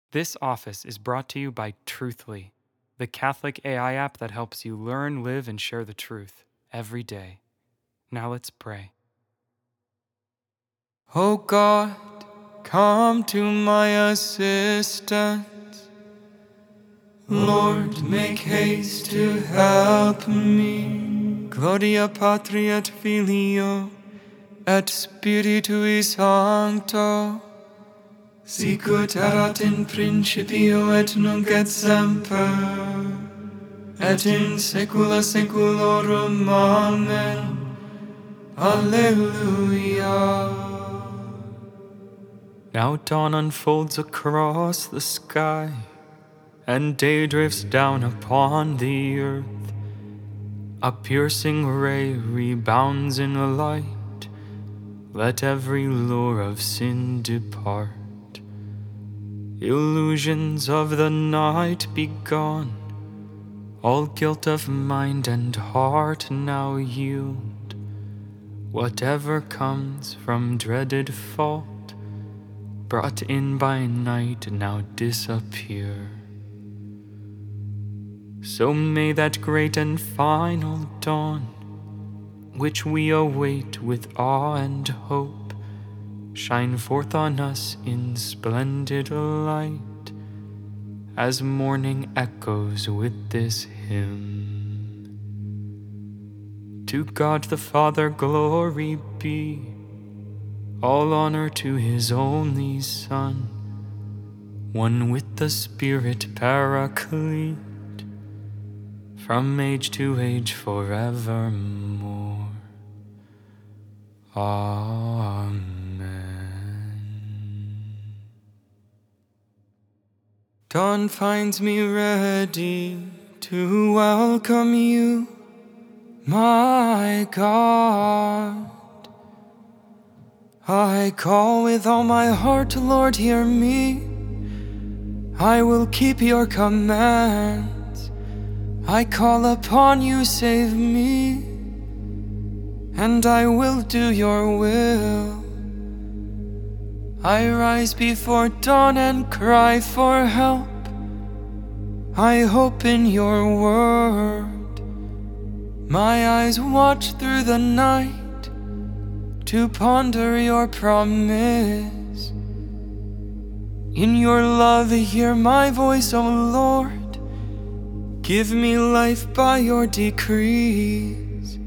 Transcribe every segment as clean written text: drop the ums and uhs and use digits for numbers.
This office is brought to you by Truthly, the Catholic AI app that helps you learn, live, and share the truth every day. Now let's pray. O God, come to my assistance. Lord, make haste to help me. Gloria Patri et Filio et Spiritui Sancto, sicut erat in principio et nunc et semper, et in saecula saeculorum. Amen. Alleluia. Now dawn unfolds across the sky, and day drifts down upon the earth. A piercing ray rebounds in the light. Let every lure of sin depart. Illusions of the night be gone. All guilt of mind and heart now yield. Whatever comes from dreaded fault, brought in by night, now disappear. So may that great and final dawn, which we await with awe and hope, shine forth on us in splendid light, as morning echoes with this hymn. To God the Father glory be, all honor to his only Son, one with the Spirit Paraclete, from age to age forevermore. Amen. Dawn finds me ready to welcome you, my God. I call with all my heart, Lord, hear me. I will keep your commands. I call upon you, save me, and I will do your will. I rise before dawn and cry for help. I hope in your word. My eyes watch through the night to ponder your promise. In your love, hear my voice, O Lord. Give me life by your decrees.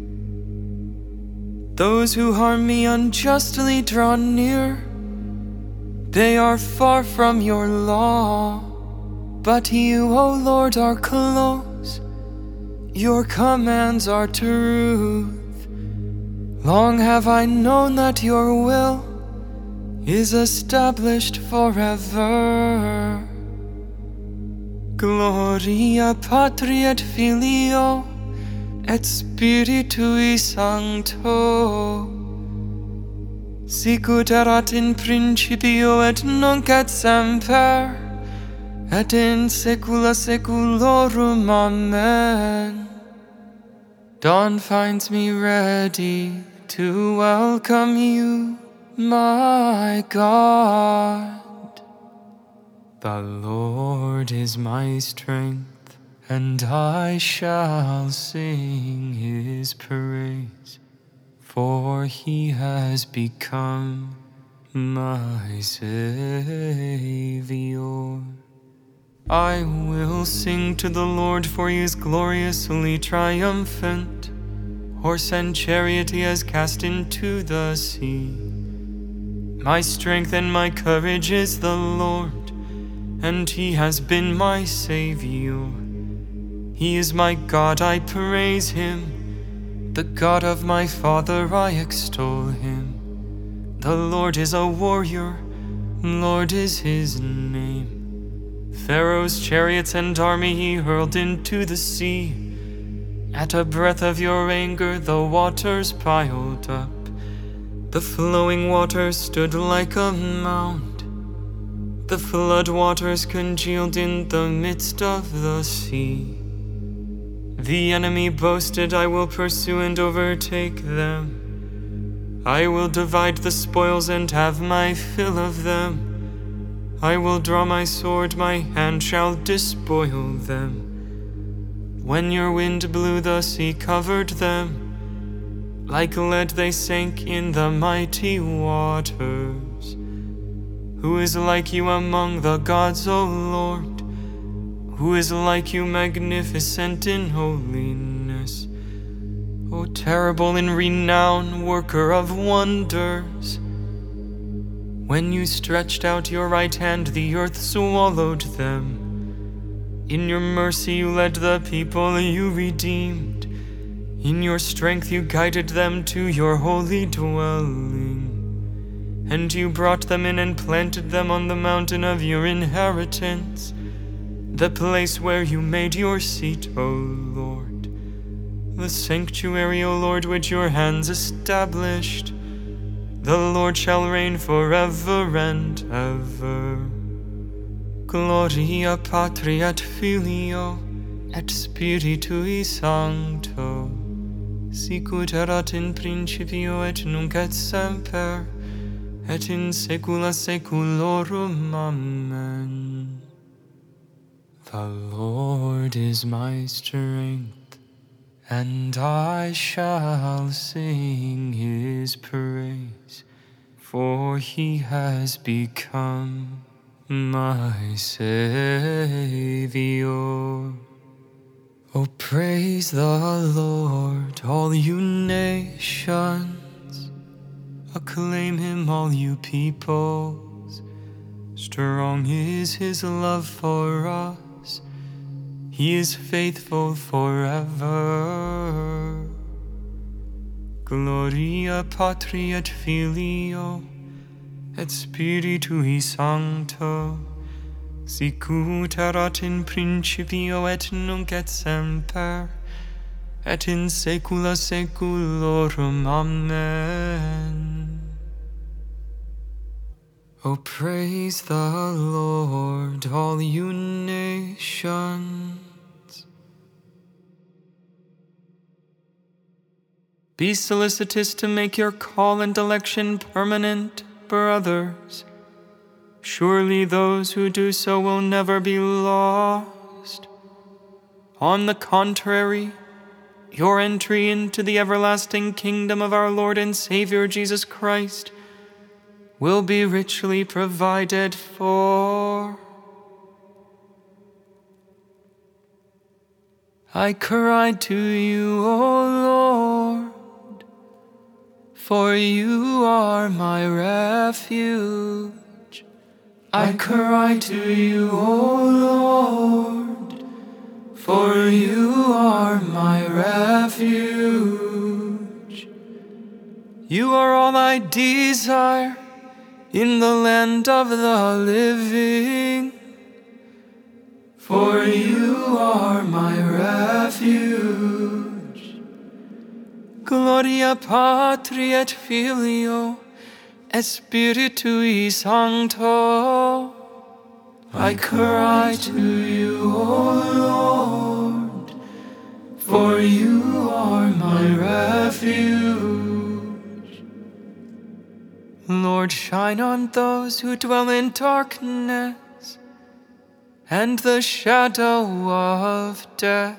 Those who harm me unjustly draw near. They are far from your law. But you, O Lord, are close. Your commands are truth. Long have I known that your will is established forever. Gloria Patri et Filio et Spiritui Sancto, sicut erat in principio et nunc et semper, et in saecula saeculorum. Amen. Dawn finds me ready to welcome you, my God. The Lord is my strength, and I shall sing his praise, for he has become my Savior. I will sing to the Lord, for he is gloriously triumphant. Horse and chariot he has cast into the sea. My strength and my courage is the Lord, and he has been my Savior. He is my God, I praise him. The God of my father, I extol him. The Lord is a warrior, Lord is his name. Pharaoh's chariots and army he hurled into the sea. At a breath of your anger, the waters piled up. The flowing waters stood like a mound. The flood waters congealed in the midst of the sea. The enemy boasted, I will pursue and overtake them. I will divide the spoils and have my fill of them. I will draw my sword, my hand shall despoil them. When your wind blew, the sea covered them. Like lead they sank in the mighty waters. Who is like you among the gods, O Lord? Who is like you, magnificent in holiness? O terrible in renown, worker of wonders. When you stretched out your right hand, the earth swallowed them. In your mercy you led the people you redeemed. In your strength you guided them to your holy dwelling. And you brought them in and planted them on the mountain of your inheritance, the place where you made your seat, O Lord. The sanctuary, O Lord, which your hands established. The Lord shall reign forever and ever. Gloria Patri et Filio et Spiritui Sancto, sicut erat in principio et nunc et semper, et in saecula saeculorum. Amen. The Lord is my strength, and I shall sing his praise, for he has become my Savior. Oh, praise the Lord, all you nations. Acclaim him, all you peoples. Strong is his love for us. He is faithful forever. Gloria Patri et Filio et Spiritui Sancto, sicut erat in principio et nunc et semper, et in saecula saeculorum. Amen. Oh, praise the Lord, all you nations. Be solicitous to make your call and election permanent, brothers. Surely those who do so will never be lost. On the contrary, your entry into the everlasting kingdom of our Lord and Savior Jesus Christ will be richly provided for. I cried to you, O Lord, for you are my refuge. I cry to you, O Lord, for you are my refuge. You are all I desire in the land of the living, for you are my refuge. Gloria Patri et Filio et Spiritui Sancto. I cry to you, O Lord, for you are my refuge. Lord, shine on those who dwell in darkness and the shadow of death.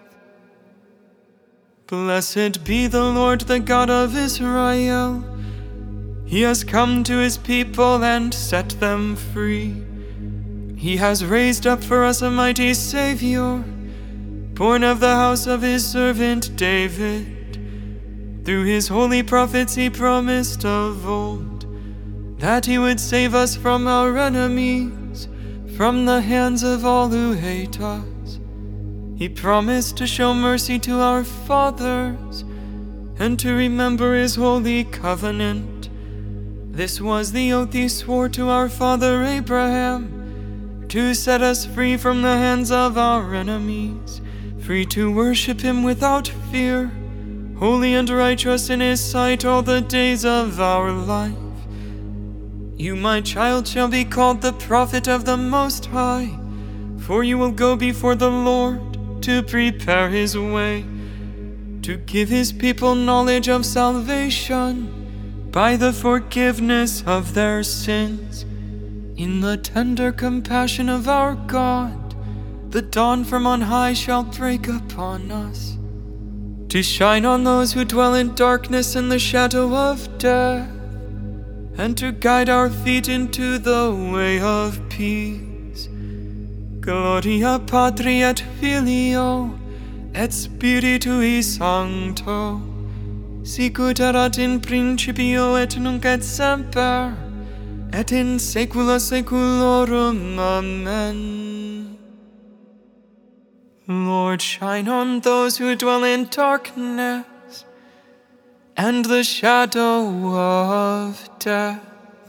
Blessed be the Lord, the God of Israel. He has come to his people and set them free. He has raised up for us a mighty Savior, born of the house of his servant David. Through his holy prophets he promised of old that he would save us from our enemies, from the hands of all who hate us. He promised to show mercy to our fathers and to remember his holy covenant. This was the oath he swore to our father Abraham, to set us free from the hands of our enemies, free to worship him without fear, holy and righteous in his sight all the days of our life. You, my child, shall be called the prophet of the Most High, for you will go before the Lord to prepare his way, to give his people knowledge of salvation by the forgiveness of their sins, In the tender compassion of our God, the dawn from on high shall break upon us, to shine on those who dwell in darkness and the shadow of death, and to guide our feet into the way of peace. Gloria Patri et Filio et Spiritui Sancto, sicut erat in principio et nunc et semper, et in saecula saeculorum. Amen. Lord, shine on those who dwell in darkness and the shadow of death.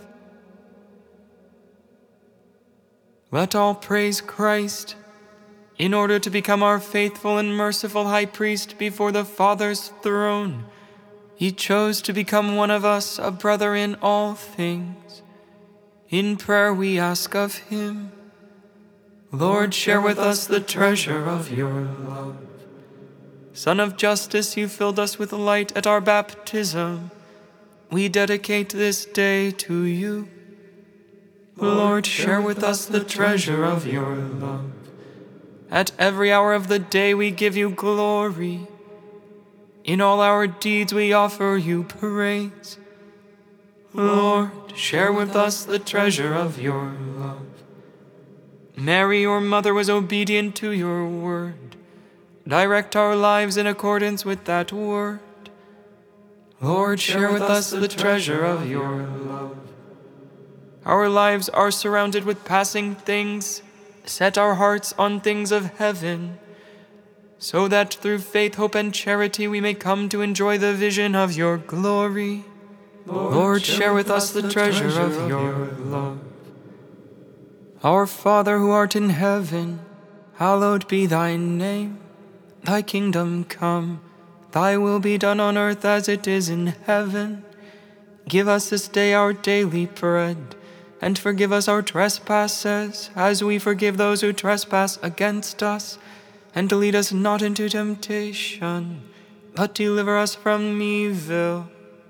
Let all praise Christ. In order to become our faithful and merciful high priest before the Father's throne, he chose to become one of us, a brother in all things. In prayer we ask of him, Lord, share with us the treasure of your love. Son of justice, you filled us with light at our baptism. We dedicate this day to you. Lord, share with us the treasure of your love. At every hour of the day we give you glory. In all our deeds we offer you praise. Lord, share with us the treasure of your love. Mary, your mother, was obedient to your word. Direct our lives in accordance with that word. Lord, share with us the treasure of your love. Our lives are surrounded with passing things. Set our hearts on things of heaven, so that through faith, hope, and charity we may come to enjoy the vision of your glory. Lord, share with us the treasure of your love. Our Father who art in heaven, hallowed be thy name. Thy kingdom come, thy will be done on earth as it is in heaven. Give us this day our daily bread, and forgive us our trespasses, as we forgive those who trespass against us. And lead us not into temptation, but deliver us from evil.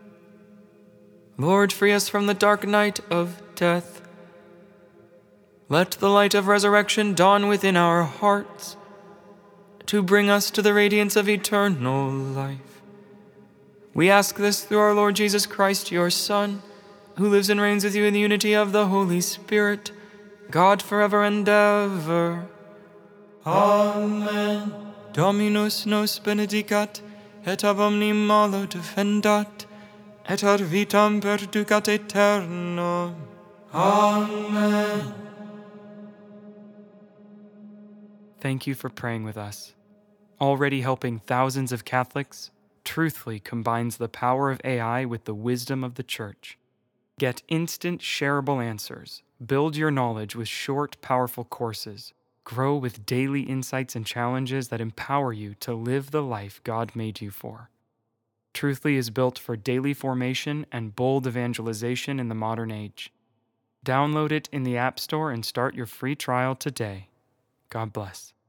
Lord, free us from the dark night of death. Let the light of resurrection dawn within our hearts, to bring us to the radiance of eternal life. We ask this through our Lord Jesus Christ, your Son, who lives and reigns with you in the unity of the Holy Spirit, God forever and ever. Amen. Dominus nos benedicat, et ab omni malo defendat, et ad vitam perducat aeternam. Amen. Thank you for praying with us. Already helping thousands of Catholics, Truthfully combines the power of AI with the wisdom of the Church. Get instant, shareable answers. Build your knowledge with short, powerful courses. Grow with daily insights and challenges that empower you to live the life God made you for. Truthfully is built for daily formation and bold evangelization in the modern age. Download it in the App Store and start your free trial today. God bless.